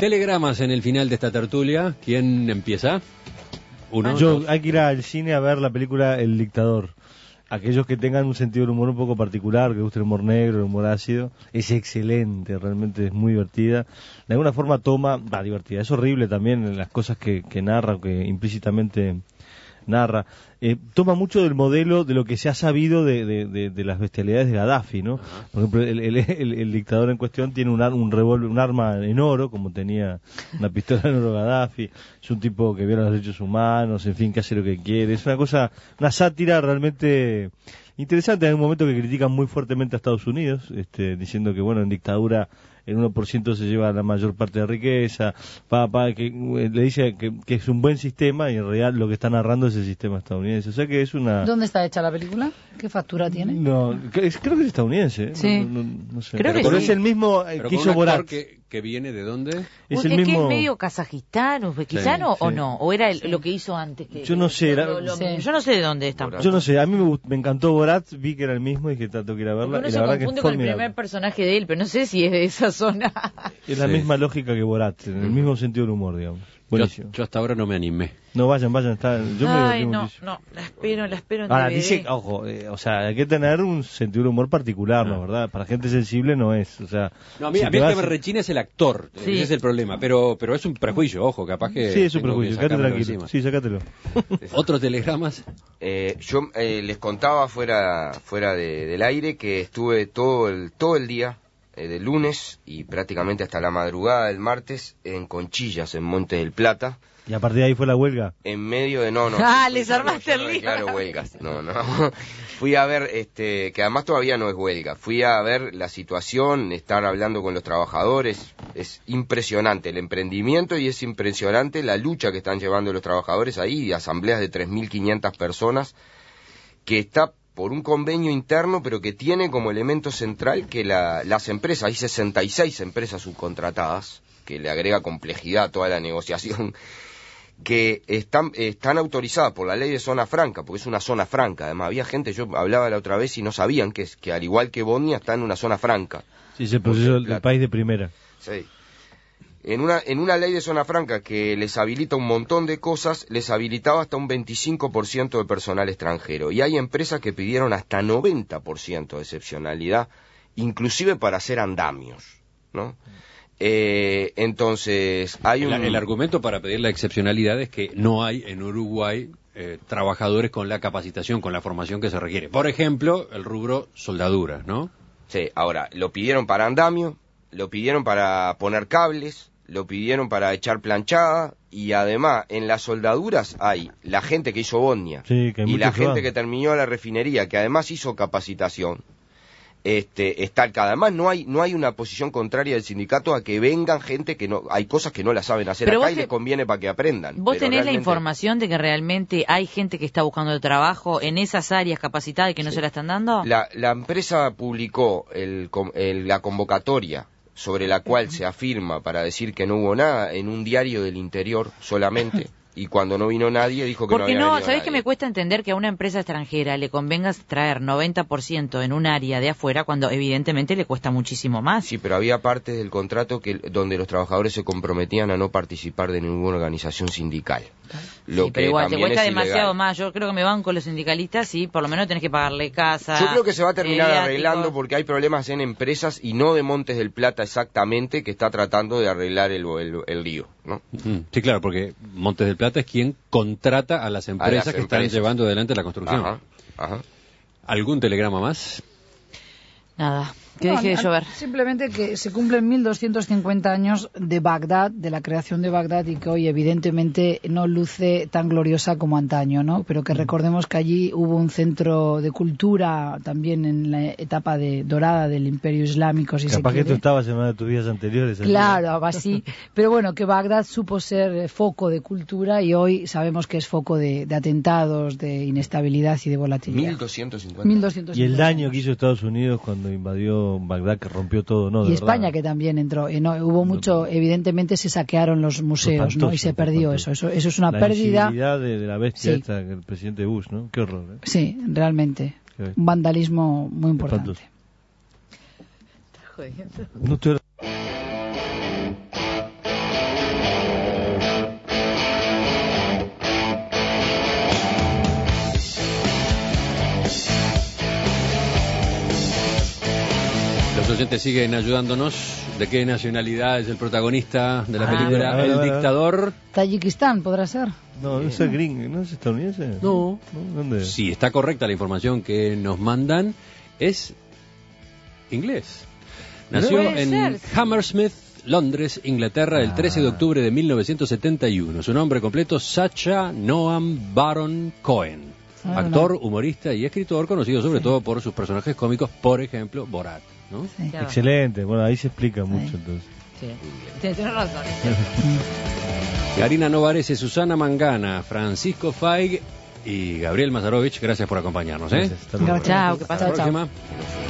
Telegramas en el final de esta tertulia. ¿Quién empieza? Uno. Hay que ir al cine a ver la película El Dictador. Aquellos que tengan un sentido del humor un poco particular, que guste el humor negro, el humor ácido, es excelente, realmente es muy divertida. De alguna forma divertida, es horrible también en las cosas que narra, que implícitamente narra. Toma mucho del modelo de lo que se ha sabido de las bestialidades de Gaddafi, ¿no? Por ejemplo, el dictador en cuestión tiene un arma en oro, como tenía una pistola en oro Gaddafi. Es un tipo que viola los derechos humanos, en fin, que hace lo que quiere. Es una sátira realmente interesante. Hay un momento que critican muy fuertemente a Estados Unidos, diciendo que, bueno, en dictadura el 1% se lleva la mayor parte de la riqueza, que le dice que es un buen sistema y en realidad lo que está narrando es el sistema estadounidense. O sea que es una... ¿Dónde está hecha la película? ¿Qué factura tiene? No, creo que es estadounidense. Sí. No sé. Creo que pero sí. es el mismo que hizo Borat. Que viene de dónde? Es ¿Es el mismo... que es medio Kazajistán, Uzbekistán Sí, o sí. no? ¿O era lo que hizo antes? Yo no sé. Sí. Yo no sé de dónde está. Yo no sé, a mí me encantó Borat, vi que era el mismo y que tanto que ir a verla. Uno Y se la verdad que confunde es con el formidable. primer personaje de él, pero no sé si es de esa zona. Es la misma lógica que Borat, en el mismo sentido del humor, digamos. Buenísimo. Yo hasta ahora no me animé. No, vayan, yo me Ay, divertí no, muchísimo. la espero en Ahora, DVD. dice, ojo, o sea, hay que tener un sentido del humor particular, ¿no? ¿Verdad? Para gente sensible no es, o sea... No, a mí si el te que vas- me rechina es el actor, Sí. ese es el problema, pero es un prejuicio, ojo, capaz que... Sí, es un tengo que prejuicio, quédate sacármelo tranquilo. encima. Sí, sácatelo. ¿Otros telegramas? Yo les contaba fuera del aire que estuve todo el día de lunes y prácticamente hasta la madrugada del martes en Conchillas, en Monte del Plata. Y a partir de ahí fue la huelga. En medio de... No. Les armaste el lío. Claro, huelgas. No. Fui a ver, que además todavía no es huelga. Fui a ver la situación, estar hablando con los trabajadores. Es impresionante el emprendimiento y es impresionante la lucha que están llevando los trabajadores ahí. Asambleas de 3.500 personas que está por un convenio interno, pero que tiene como elemento central que las empresas, hay 66 empresas subcontratadas, que le agrega complejidad a toda la negociación, que están autorizadas por la ley de zona franca, porque es una zona franca. Además, había gente, yo hablaba la otra vez y no sabían que al igual que Bosnia está en una zona franca. Sí, es el proceso del país de primera. Sí. En una ley de zona franca que les habilita un montón de cosas, les habilitaba hasta un 25% de personal extranjero. Y hay empresas que pidieron hasta 90% de excepcionalidad, inclusive para hacer andamios, ¿no? Entonces, El argumento para pedir la excepcionalidad es que no hay en Uruguay trabajadores con la capacitación, con la formación que se requiere. Por ejemplo, el rubro soldaduras, ¿no? Sí, ahora, lo pidieron para andamio, lo pidieron para poner cables, lo pidieron para echar planchada, y además, en las soldaduras hay la gente que hizo Bosnia, Sí, que hay y la muchos gente van. que terminó la refinería, que además hizo capacitación. Está que además no hay una posición contraria del sindicato a que vengan gente que no, hay cosas que no las saben hacer Pero acá vos y les conviene para que aprendan. ¿Vos Pero tenés la realmente- información de que realmente hay gente que está buscando trabajo en esas áreas capacitadas y que no se la están dando? La empresa publicó la convocatoria sobre la cual se afirma para decir que no hubo nada en un diario del interior solamente, y cuando no vino nadie dijo que no Porque había no, venido ¿sabés nadie. que me cuesta entender que a una empresa extranjera le convenga traer 90% en un área de afuera cuando evidentemente le cuesta muchísimo más? Sí, pero había partes del contrato donde los trabajadores se comprometían a no participar de ninguna organización sindical. Lo Sí, que pero igual te también cuesta es demasiado ilegal. más. Yo creo que me van con los sindicalistas y por lo menos tenés que pagarle casa. Yo creo que se va a terminar viáticos. arreglando porque hay problemas en empresas y no de Montes del Plata exactamente, que está tratando de arreglar el lío, ¿no? Sí, claro, porque Montes del Plata es quien contrata a las empresas que están empresas. llevando adelante la construcción. Ajá. ¿Algún telegrama más? Nada, que No, deje de llover. Simplemente que se cumplen 1250 años de Bagdad, de la creación de Bagdad, y que hoy evidentemente no luce tan gloriosa como antaño, ¿no? Pero que recordemos que allí hubo un centro de cultura también en la etapa dorada del Imperio Islámico, si Capaz se que tú quiere. estabas en una de tus vidas anteriores. así. Claro, algo así. Pero bueno, que Bagdad supo ser foco de cultura y hoy sabemos que es foco de atentados, de inestabilidad y de volatilidad. 1250. 1250 Y el daño años. que hizo Estados Unidos cuando invadió Bagdad, que rompió todo, ¿no? De Y España, verdad. que también entró. Hubo mucho, evidentemente se saquearon los museos, ¿no? Y se perdió eso. Eso es una la pérdida. incivilidad de la bestia Sí. esta, el presidente Bush, ¿no? Qué horror, ¿eh? Sí, realmente. Qué bestia. Un vandalismo muy importante. No estoy oyentes siguen ayudándonos. ¿De qué nacionalidad es el protagonista de la película a ver, El Dictador? Tayikistán, ¿podrá ser? No, no es gringo, ¿no es estadounidense? No. ¿Dónde? Si está correcta la información que nos mandan, es inglés. Nació Puede en ser. Hammersmith, Londres, Inglaterra, el 13 de octubre de 1971. Su nombre completo, Sacha Noam Baron Cohen. Actor, humorista y escritor, conocido sobre todo por sus personajes cómicos, por ejemplo, Borat, ¿no? Sí. Claro. Excelente, bueno, ahí se explica mucho entonces. Sí. Tienes razón. Karina Novarese, Susana Mangana, Francisco Feig y Gabriel Mazarovich, gracias por acompañarnos. Gracias, hasta luego. Gracias. Chao, que Hasta pasa. la próxima.